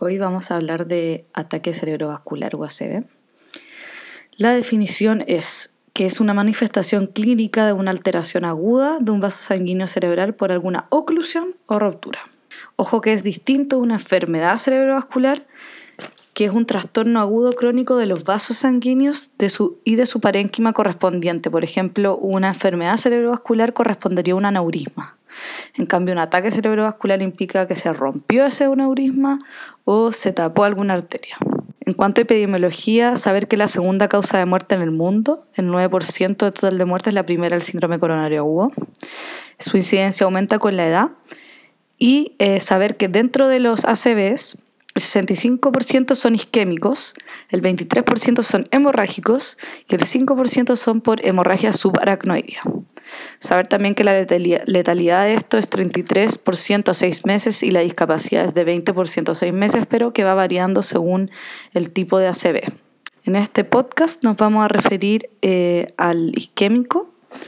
Hoy vamos a hablar de ataque cerebrovascular o ACV. La definición es que es una manifestación clínica de una alteración aguda de un vaso sanguíneo cerebral por alguna oclusión o ruptura. Ojo que es distinto a una enfermedad cerebrovascular, que es un trastorno agudo crónico de los vasos sanguíneos y de su parénquima correspondiente. Por ejemplo, una enfermedad cerebrovascular correspondería a un aneurisma. En cambio, un ataque cerebrovascular implica que se rompió ese aneurisma o se tapó alguna arteria. En cuanto a epidemiología, saber que la segunda causa de muerte en el mundo, el 9% de total de muertes, la primera el síndrome coronario agudo. Su incidencia aumenta con la edad. Y saber que dentro de los ACVs, el 65% son isquémicos, el 23% son hemorrágicos y el 5% son por hemorragia subaracnoidea. Saber también que la letalidad de esto es 33% a 6 meses y la discapacidad es de 20% a 6 meses, pero que va variando según el tipo de ACV. En este podcast nos vamos a referir al isquémico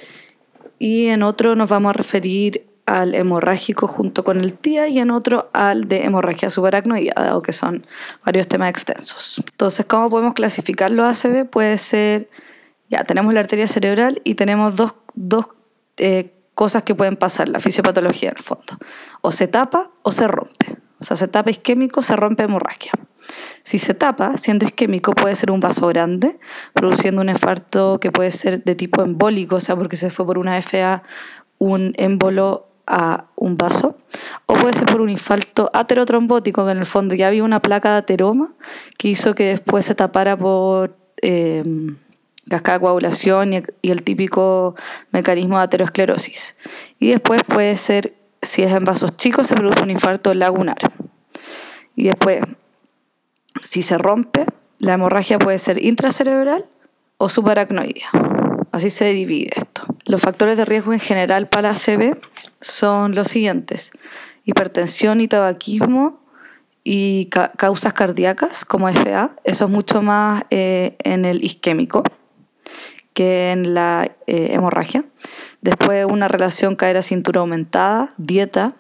y en otro nos vamos a referir al hemorrágico junto con el TIA y en otro al de hemorragia subaracnoidea, dado que son varios temas extensos. Entonces, ¿cómo podemos clasificar los ACV? Puede ser, tenemos la arteria cerebral y tenemos dos cosas que pueden pasar, la fisiopatología en el fondo. O se tapa o se rompe. O sea, se tapa isquémico, se rompe hemorragia. Si se tapa, siendo isquémico, puede ser un vaso grande, produciendo un infarto que puede ser de tipo embólico, o sea, porque se fue por una FA un émbolo a un vaso, o puede ser por un infarto aterotrombótico, que en el fondo ya había una placa de ateroma que hizo que después se tapara por cascada de coagulación y el típico mecanismo de aterosclerosis. Y después puede ser, si es en vasos chicos, se produce un infarto lagunar. Y después, si se rompe, la hemorragia puede ser intracerebral o subaracnoidea. Así se divide esto. Los factores de riesgo en general para ACV son los siguientes: hipertensión y tabaquismo y causas cardíacas como FA. Eso es mucho más en el isquémico que en la hemorragia. Después, una relación cadera-cintura aumentada, dieta,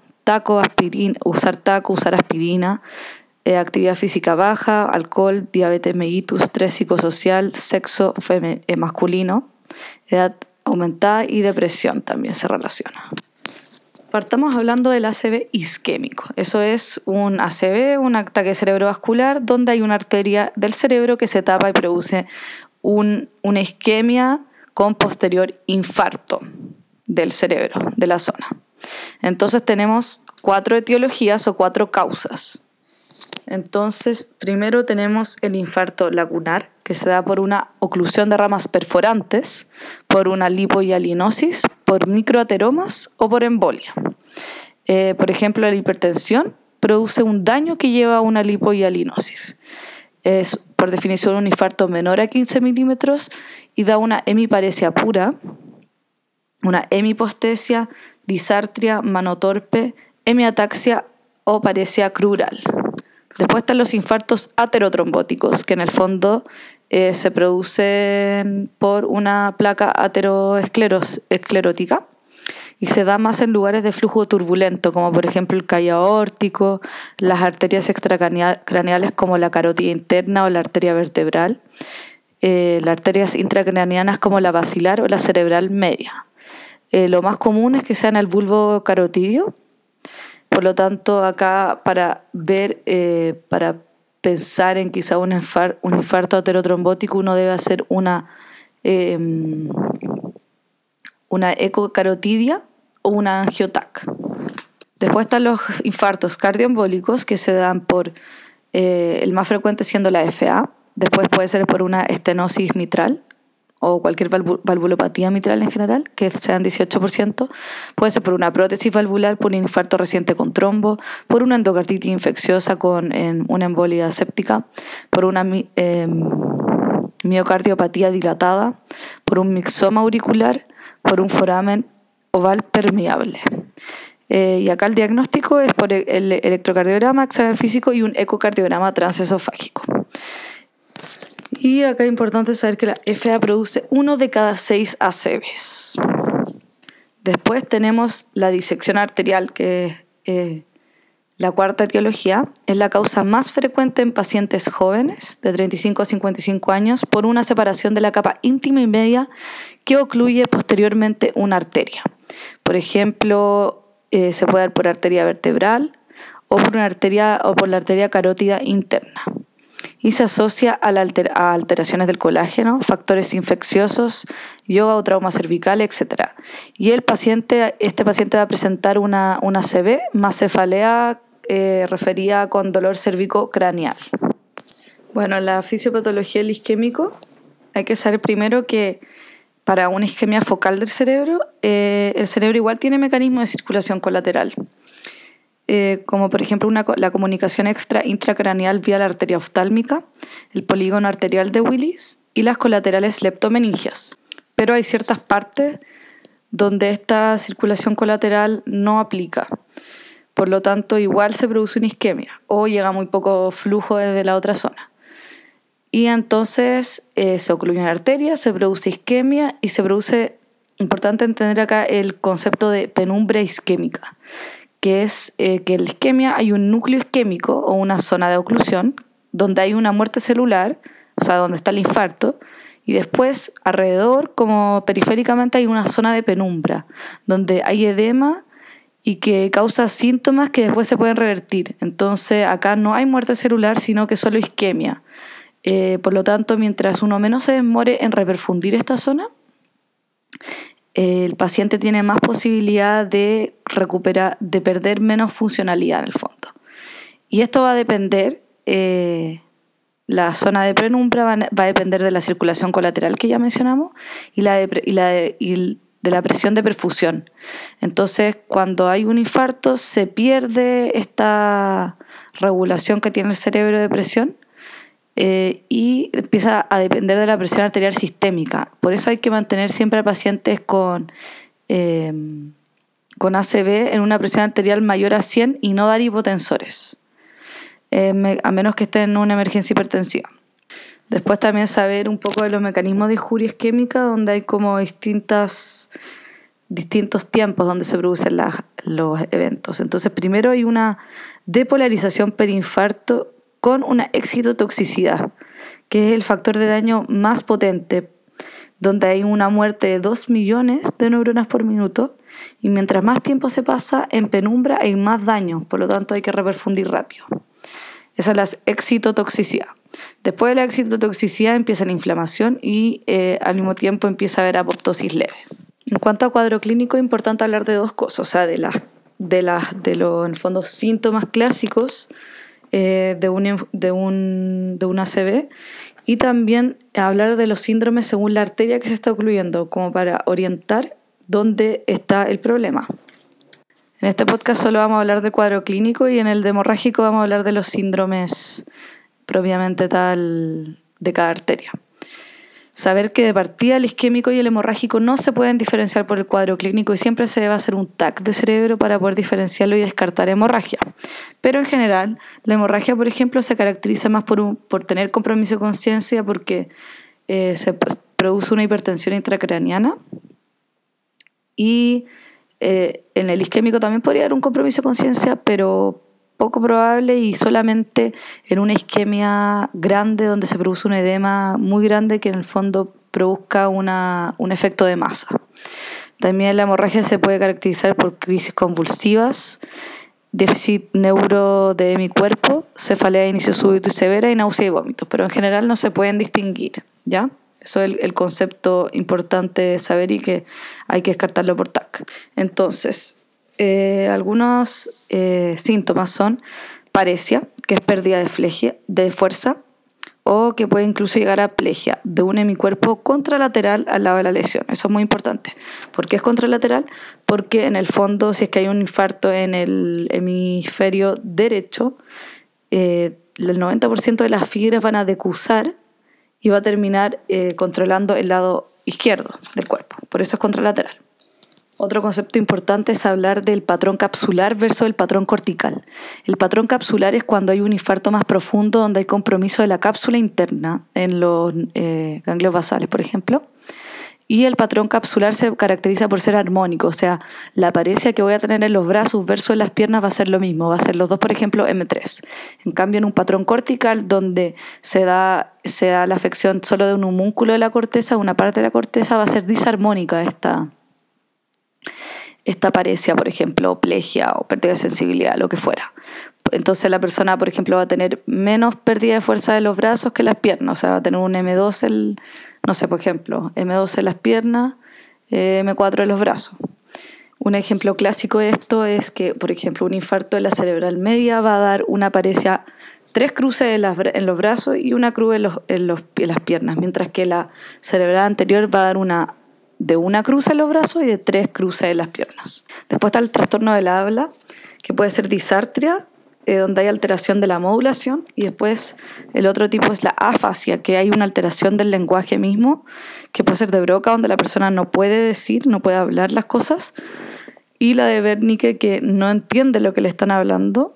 usar aspirina, actividad física baja, alcohol, diabetes mellitus, estrés psicosocial, sexo masculino, edad aumentada y depresión también se relaciona. Partamos hablando del ACV isquémico. Eso es un ACV, un ataque cerebrovascular, donde hay una arteria del cerebro que se tapa y produce una isquemia con posterior infarto del cerebro, de la zona. Entonces tenemos 4 etiologías o 4 causas. Entonces, primero tenemos el infarto lagunar, que se da por una oclusión de ramas perforantes, por una lipohialinosis, por microateromas o por embolia. Por ejemplo, la hipertensión produce un daño que lleva a una lipohialinosis. Es, por definición, un infarto menor a 15 milímetros y da una hemiparesia pura, una hemipostesia, disartria, mano torpe, hemiataxia o paresia crural. Después están los infartos aterotrombóticos, que en el fondo se producen por una placa aterosclerótica y se da más en lugares de flujo turbulento, como por ejemplo el calle aórtico, las arterias extracraneales como la carótida interna o la arteria vertebral, las arterias intracraneanas como la basilar o la cerebral media. Lo más común es que sea en el bulbo carotidio. Por lo tanto, acá para pensar en quizá un infarto aterotrombótico, uno debe hacer una ecocarotidia o una angiotac. Después están los infartos cardioembólicos, que se dan por el más frecuente siendo la FA. Después puede ser por una estenosis mitral o cualquier valvulopatía mitral en general, que sean 18%, puede ser por una prótesis valvular, por un infarto reciente con trombo, por una endocarditis infecciosa con una embolia séptica, por una miocardiopatía dilatada, por un mixoma auricular, por un foramen oval permeable. Y acá el diagnóstico es por el electrocardiograma, examen físico y un ecocardiograma transesofágico. Y acá es importante saber que la FA produce 1 de cada 6 ACVs. Después tenemos la disección arterial, que es La cuarta etiología es la causa más frecuente en pacientes jóvenes de 35 a 55 años por una separación de la capa íntima y media que ocluye posteriormente una arteria. Por ejemplo, se puede dar por arteria vertebral o por la arteria carótida interna. Y se asocia a alteraciones del colágeno, factores infecciosos, yoga o trauma cervical, etc. Y este paciente va a presentar una ACV más cefalea referida con dolor cérvico-craneal. Bueno, la fisiopatología del isquémico, hay que saber primero que para una isquemia focal del cerebro, el cerebro igual tiene mecanismos de circulación colateral. Como por ejemplo la comunicación intracraneal vía la arteria oftálmica, el polígono arterial de Willis y las colaterales leptomeningias. Pero hay ciertas partes donde esta circulación colateral no aplica. Por lo tanto, igual se produce una isquemia o llega muy poco flujo desde la otra zona. Y entonces se ocluye la arteria, se produce isquemia y se produce, importante entender acá el concepto de penumbra isquémica, que es que en la isquemia hay un núcleo isquémico o una zona de oclusión donde hay una muerte celular, o sea, donde está el infarto, y después alrededor, como periféricamente, hay una zona de penumbra, donde hay edema y que causa síntomas que después se pueden revertir. Entonces, acá no hay muerte celular, sino que solo isquemia. Por lo tanto, mientras uno menos se demore en reperfundir esta zona, el paciente tiene más posibilidad de recuperar, de perder menos funcionalidad en el fondo. Y esto va a depender, la zona de penumbra va a depender de la circulación colateral que ya mencionamos y de la presión de perfusión. Entonces, cuando hay un infarto, se pierde esta regulación que tiene el cerebro de presión. Y empieza a depender de la presión arterial sistémica. Por eso hay que mantener siempre a pacientes con ACV en una presión arterial mayor a 100 y no dar hipotensores, a menos que estén en una emergencia hipertensiva. Después también saber un poco de los mecanismos de injuria isquémica, donde hay como distintos tiempos donde se producen los eventos. Entonces, primero hay una depolarización perinfarto con una excitotoxicidad, que es el factor de daño más potente, donde hay una muerte de 2 millones de neuronas por minuto, y mientras más tiempo se pasa en penumbra hay más daño, por lo tanto hay que reperfundir rápido. Esa es la excitotoxicidad. Después de la excitotoxicidad empieza la inflamación y al mismo tiempo empieza a haber apoptosis leve. En cuanto a cuadro clínico, es importante hablar de dos cosas, o sea, de los en el fondo síntomas clásicos de un ACV, y también hablar de los síndromes según la arteria que se está ocluyendo, como para orientar dónde está el problema. En este podcast solo vamos a hablar del cuadro clínico, y en el de hemorrágico vamos a hablar de los síndromes propiamente tal de cada arteria. Saber que de partida el isquémico y el hemorrágico no se pueden diferenciar por el cuadro clínico, y siempre se debe hacer un TAC de cerebro para poder diferenciarlo y descartar hemorragia. Pero en general, la hemorragia, por ejemplo, se caracteriza más por tener compromiso de conciencia, porque se produce una hipertensión intracraneana, y en el isquémico también podría haber un compromiso de conciencia, pero poco probable, y solamente en una isquemia grande donde se produce un edema muy grande que en el fondo produzca un efecto de masa. También la hemorragia se puede caracterizar por crisis convulsivas, déficit neuro de hemicuerpo, cefalea de inicio súbito y severa, y náusea y vómitos, pero en general no se pueden distinguir, ¿ya? Eso es el concepto importante de saber, y que hay que descartarlo por TAC. Entonces, algunos síntomas son paresia, que es pérdida de fuerza, o que puede incluso llegar a plegia de un hemicuerpo contralateral al lado de la lesión. Eso es muy importante. ¿Por qué es contralateral? Porque en el fondo, si es que hay un infarto en el hemisferio derecho, el 90% de las fibras van a decusar y va a terminar controlando el lado izquierdo del cuerpo. Por eso es contralateral. Otro concepto importante es hablar del patrón capsular versus el patrón cortical. El patrón capsular es cuando hay un infarto más profundo, donde hay compromiso de la cápsula interna en los ganglios basales, por ejemplo, Y el patrón capsular se caracteriza por ser armónico, o sea, la apariencia que voy a tener en los brazos versus en las piernas va a ser lo mismo, va a ser los dos, por ejemplo, M3. En cambio, en un patrón cortical donde se da la afección solo de un homúnculo de la corteza, una parte de la corteza, va a ser disarmónica esta parecia, por ejemplo, plegia o pérdida de sensibilidad, lo que fuera. Entonces la persona, por ejemplo, va a tener menos pérdida de fuerza de los brazos que las piernas, o sea, va a tener un M2, no sé, por ejemplo, M2 en las piernas, M4 en los brazos. Un ejemplo clásico de esto es que, por ejemplo, un infarto de la cerebral media va a dar una parecia 3 cruces en los brazos y una cruz en las piernas, mientras que la cerebral anterior va a dar una cruz en los brazos y de 3 cruces en las piernas. Después está el trastorno del habla, que puede ser disartria, donde hay alteración de la modulación, y después el otro tipo es la afasia, que hay una alteración del lenguaje mismo, que puede ser de Broca, donde la persona no puede decir, no puede hablar las cosas, y la de Wernicke, que no entiende lo que le están hablando,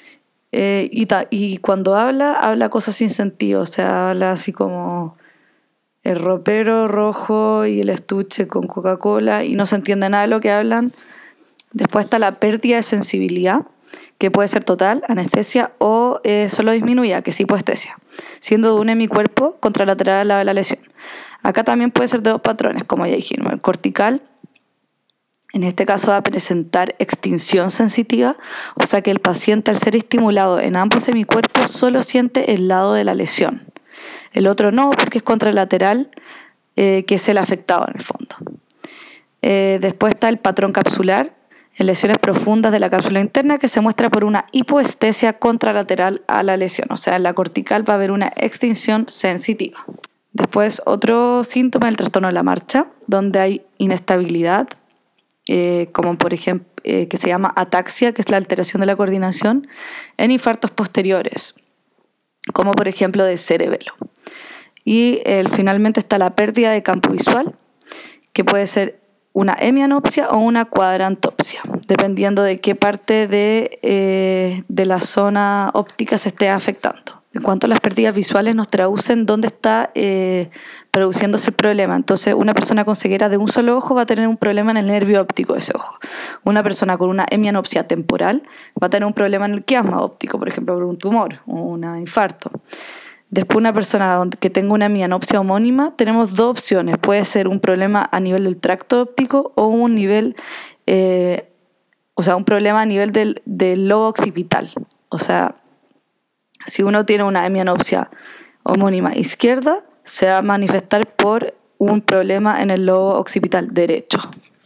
y cuando habla cosas sin sentido, o sea, habla así como el ropero rojo y el estuche con Coca-Cola, y no se entiende nada de lo que hablan. Después está la pérdida de sensibilidad, que puede ser total, anestesia, o solo disminuida, que es hipoestesia, siendo de un hemicuerpo contralateral al lado de la lesión. Acá también puede ser de 2 patrones, como ya dijimos. El cortical, en este caso, va a presentar extinción sensitiva, o sea que el paciente, al ser estimulado en ambos hemicuerpos, solo siente el lado de la lesión. El otro no, porque es contralateral, que es el afectado en el fondo. Después está el patrón capsular, en lesiones profundas de la cápsula interna, que se muestra por una hipoestesia contralateral a la lesión. O sea, en la cortical va a haber una extinción sensitiva. Después, otro síntoma es el trastorno de la marcha, donde hay inestabilidad, como por ejemplo, que se llama ataxia, que es la alteración de la coordinación, en infartos posteriores, como por ejemplo de cerebelo. Y finalmente está la pérdida de campo visual, que puede ser una hemianopsia o una cuadrantopsia, dependiendo de qué parte de la zona óptica se esté afectando. En cuanto a las pérdidas visuales, nos traducen dónde está produciéndose el problema. Entonces, una persona con ceguera de un solo ojo va a tener un problema en el nervio óptico de ese ojo. Una persona con una hemianopsia temporal va a tener un problema en el quiasma óptico, por ejemplo, por un tumor o un infarto. Después, una persona que tenga una hemianopsia homónima, tenemos 2 opciones. Puede ser un problema a nivel del tracto óptico o un problema a nivel del lobo occipital. O sea, si uno tiene una hemianopsia homónima izquierda, se va a manifestar por un problema en el lobo occipital derecho.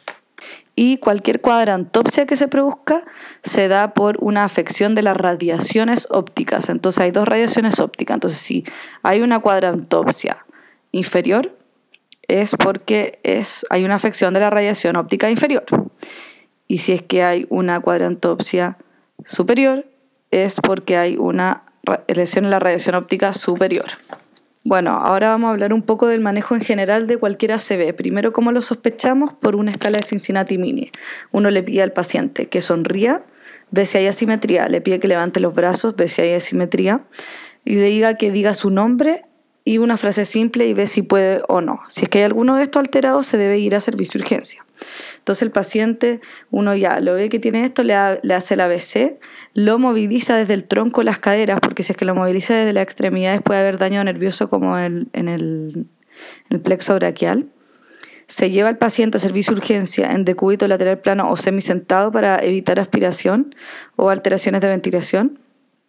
Y cualquier cuadrantopsia que se produzca se da por una afección de las radiaciones ópticas. Entonces hay 2 radiaciones ópticas. Entonces si hay una cuadrantopsia inferior es porque hay una afección de la radiación óptica inferior. Y si es que hay una cuadrantopsia superior es porque hay una lesión en la radiación óptica superior. Bueno, ahora vamos a hablar un poco del manejo en general de cualquier ACV. Primero, ¿cómo lo sospechamos? Por una escala de Cincinnati-Mini. Uno le pide al paciente que sonría, ve si hay asimetría, le pide que levante los brazos, ve si hay asimetría, y le diga que diga su nombre y una frase simple y ve si puede o no. Si es que hay alguno de estos alterados, se debe ir a servicio de urgencia. Entonces el paciente, uno ya lo ve que tiene esto, le hace el ABC, lo moviliza desde el tronco, las caderas, porque si es que lo moviliza desde las extremidades puede haber daño nervioso como en el plexo braquial. Se lleva al paciente a servicio de urgencia en decúbito lateral plano o semisentado para evitar aspiración o alteraciones de ventilación.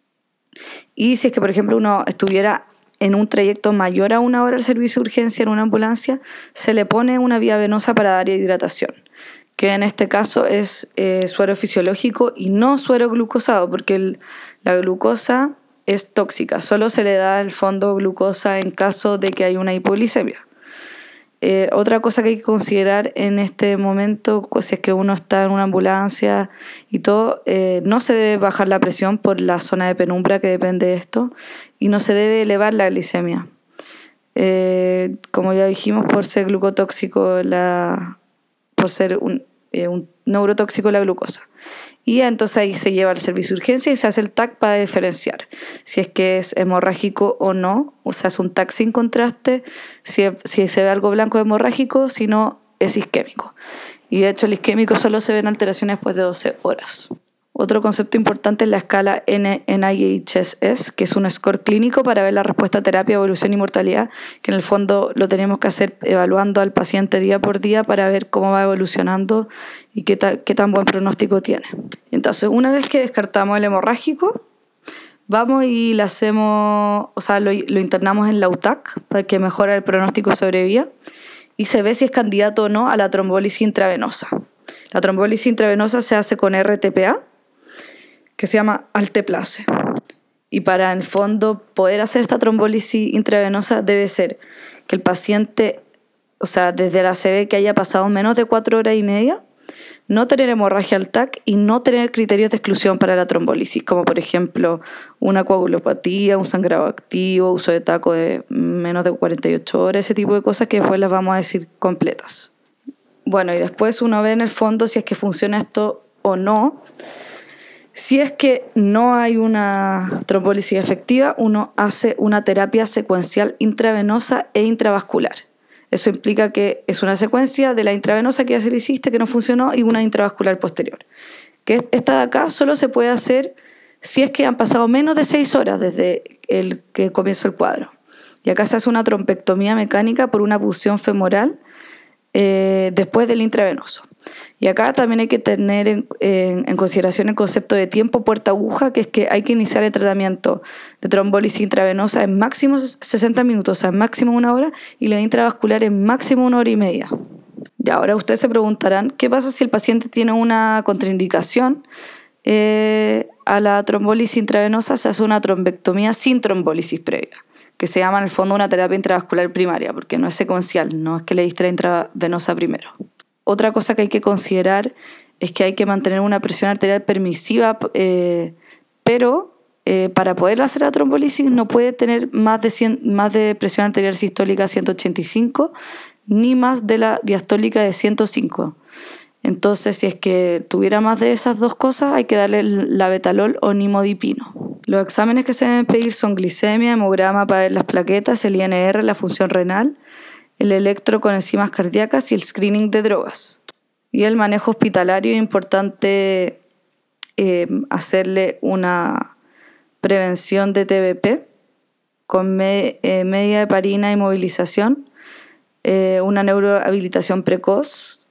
Y si es que, por ejemplo, uno estuviera en un trayecto mayor a 1 hora al servicio de urgencia en una ambulancia, se le pone una vía venosa para dar hidratación, que en este caso es suero fisiológico y no suero glucosado, porque la glucosa es tóxica, solo se le da al fondo glucosa en caso de que haya una hipoglicemia. Otra cosa que hay que considerar en este momento, si es que uno está en una ambulancia y todo, no se debe bajar la presión por la zona de penumbra que depende de esto, y no se debe elevar la glicemia. Como ya dijimos, por ser glucotóxico, por ser un neurotóxico la glucosa. Y entonces ahí se lleva al servicio de urgencia y se hace el TAC para diferenciar si es que es hemorrágico o no. O sea, es un TAC sin contraste, si se ve algo blanco hemorrágico, si no es isquémico. Y de hecho el isquémico solo se ven alteraciones después de 12 horas. Otro concepto importante es la escala NIHSS, que es un score clínico para ver la respuesta a terapia, evolución y mortalidad, que en el fondo lo tenemos que hacer evaluando al paciente día por día para ver cómo va evolucionando y qué tan buen pronóstico tiene. Entonces, una vez que descartamos el hemorrágico, vamos y lo hacemos, o sea, lo internamos en la UTAC para que mejore el pronóstico de sobrevida y se ve si es candidato o no a la trombólisis intravenosa. La trombólisis intravenosa se hace con RTPA, que se llama alteplase. Y para, en el fondo, poder hacer esta trombólisis intravenosa debe ser que el paciente, o sea, desde la ACV que haya pasado menos de 4 horas y media, no tener hemorragia al TAC y no tener criterios de exclusión para la trombólisis, como por ejemplo una coagulopatía, un sangrado activo, uso de taco de menos de 48 horas, ese tipo de cosas que después las vamos a decir completas. Bueno, y después uno ve en el fondo si es que funciona esto o no. Si es que no hay una trombólisis efectiva, uno hace una terapia secuencial intravenosa e intravascular. Eso implica que es una secuencia de la intravenosa que ya se le hiciste, que no funcionó, y una intravascular posterior. Que esta de acá solo se puede hacer si es que han pasado menos de 6 horas desde el que comenzó el cuadro. Y acá se hace una trompectomía mecánica por una punción femoral después del intravenoso. Y acá también hay que tener en consideración el concepto de tiempo puerta aguja, que es que hay que iniciar el tratamiento de trombólisis intravenosa en máximo 60 minutos, o sea, en máximo 1 hora, y la intravascular en máximo 1 hora y media. Y ahora ustedes se preguntarán, ¿qué pasa si el paciente tiene una contraindicación? A la trombólisis intravenosa se hace una trombectomía sin trombólisis previa, que se llama en el fondo una terapia intravascular primaria, porque no es secuencial, no es que le diste la intravenosa primero. Otra cosa que hay que considerar es que hay que mantener una presión arterial permisiva, pero para poder hacer la trombólisis no puede tener más de presión arterial sistólica 185 ni más de la diastólica de 105. Entonces, si es que tuviera más de esas dos cosas, hay que darle la betalol o nimodipino. Los exámenes que se deben pedir son glicemia, hemograma para ver las plaquetas, el INR, la función renal, el electro con enzimas cardíacas y el screening de drogas. Y el manejo hospitalario, es importante hacerle una prevención de TBP con media heparina y movilización, una neurohabilitación precoz,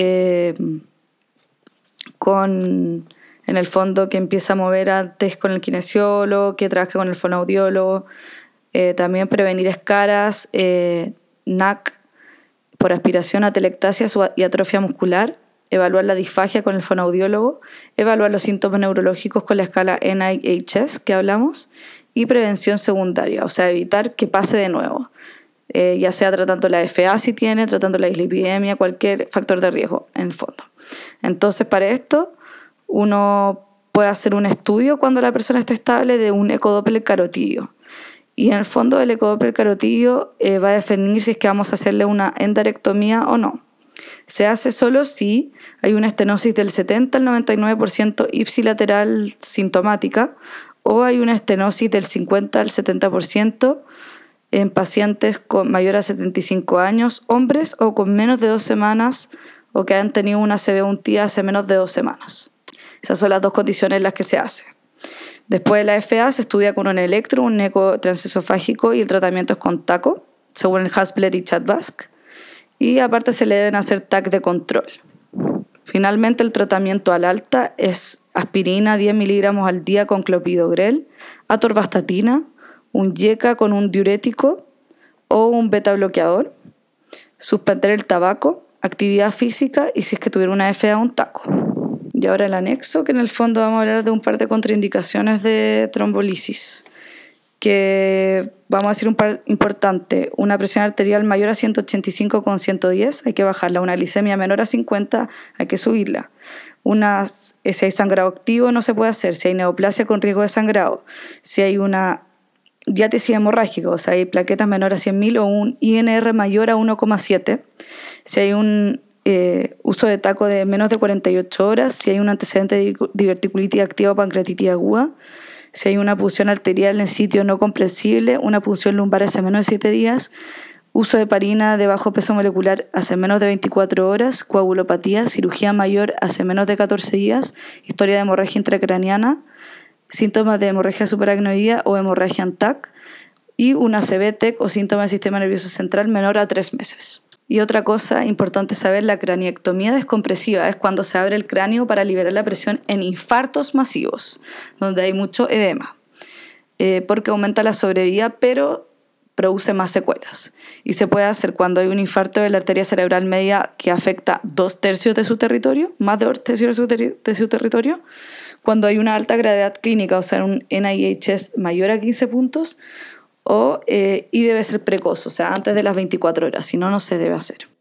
en el fondo que empieza a mover antes con el kinesiólogo, que trabaje con el fonoaudiólogo, también prevenir escaras, NAC por aspiración, atelectasia y atrofia muscular, evaluar la disfagia con el fonoaudiólogo, evaluar los síntomas neurológicos con la escala NIHS que hablamos y prevención secundaria, o sea, evitar que pase de nuevo, ya sea tratando la FA si tiene, tratando la dislipidemia, cualquier factor de riesgo en el fondo. Entonces, para esto, uno puede hacer un estudio cuando la persona esté estable de un ecodoppler carotidio. Y en el fondo el ecodoppler carotidio va a definir si es que vamos a hacerle una endarectomía o no. Se hace solo si hay una estenosis del 70 al 99% ipsilateral sintomática o hay una estenosis del 50 al 70% en pacientes con mayor a 75 años, hombres o con menos de 2 semanas o que han tenido una ACV un TIA hace menos de 2 semanas. Esas son las dos condiciones en las que se hace. Después de la FA se estudia con un electro, un eco transesofágico y el tratamiento es con TACO, según el Hasbled y Chadvask. Y aparte se le deben hacer TAC de control. Finalmente el tratamiento al alta es aspirina 10 miligramos al día con clopidogrel, atorvastatina, un YECA con un diurético o un beta bloqueador, suspender el tabaco, actividad física y si es que tuviera una FA un TACO. Y ahora el anexo, que en el fondo vamos a hablar de un par de contraindicaciones de trombolisis, que vamos a decir un par importante: una presión arterial mayor a 185 con 110, hay que bajarla; una glicemia menor a 50, hay que subirla; si hay sangrado activo no se puede hacer; si hay neoplasia con riesgo de sangrado; si hay una diátesis hemorrágica, o sea, hay plaquetas menor a 100.000 o un INR mayor a 1,7; si hay un uso de taco de menos de 48 horas, si hay un antecedente de diverticulitis activa o pancreatitis aguda, si hay una punción arterial en sitio no comprensible, una punción lumbar hace menos de 7 días, uso de heparina de bajo peso molecular hace menos de 24 horas, coagulopatía, cirugía mayor hace menos de 14 días, historia de hemorragia intracraniana, síntomas de hemorragia subaracnoidea o hemorragia en TAC, y una ACV, TEC o síntoma del sistema nervioso central menor a 3 meses. Y otra cosa importante saber, la craniectomía descompresiva es cuando se abre el cráneo para liberar la presión en infartos masivos, donde hay mucho edema, porque aumenta la sobrevida, pero produce más secuelas. Y se puede hacer cuando hay un infarto de la arteria cerebral media que afecta 2/3 de su territorio, más de 2/3 de su territorio, cuando hay una alta gravedad clínica, o sea, un NIHS mayor a 15 puntos, y debe ser precoz, o sea, antes de las 24 horas, si no, no se debe hacer.